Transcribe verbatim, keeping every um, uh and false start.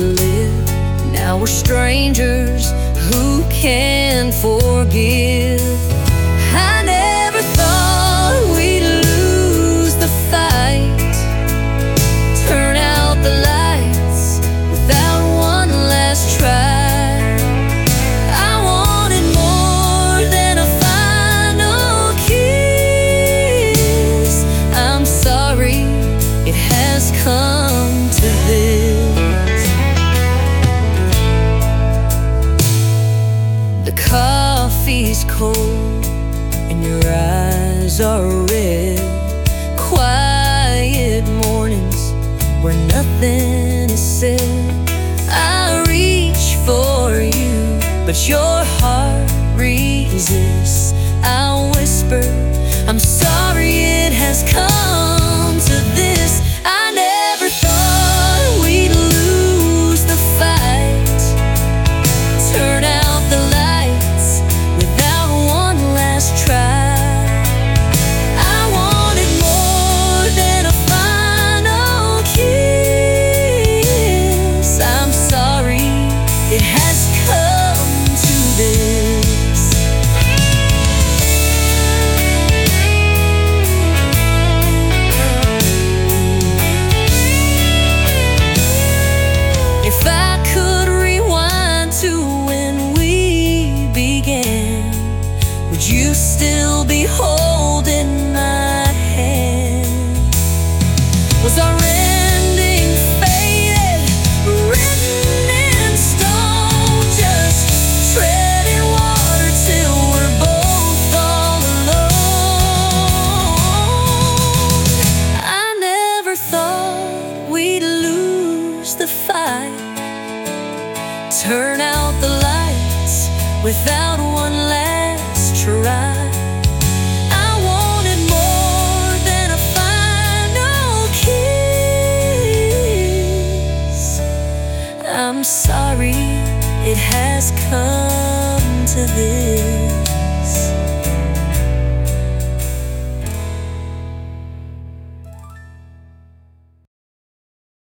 live. Now we're strangers, who can forgive? I never thought we'd lose the fight, turn out the lights without one last try. I wanted more than a final kiss. I'm sorry it has come to this. The coffee's cold and your eyes are red. Quiet mornings where nothing is said. I reach for you, but your heart resists. I whisper, I'm sorry it has come to this. I never thought we'd lose the fight, turn out the lights without one last try. I wanted more than a final kiss. I'm sorry it has come to this. If I could rewind to when we began, would you still be holding my hand? Was our ending faded, written in stone, just treading water till we're both all alone? I never thought we'd lose the fight, turn out the lights without one last try. I wanted more than a final kiss. I'm sorry it has come to this.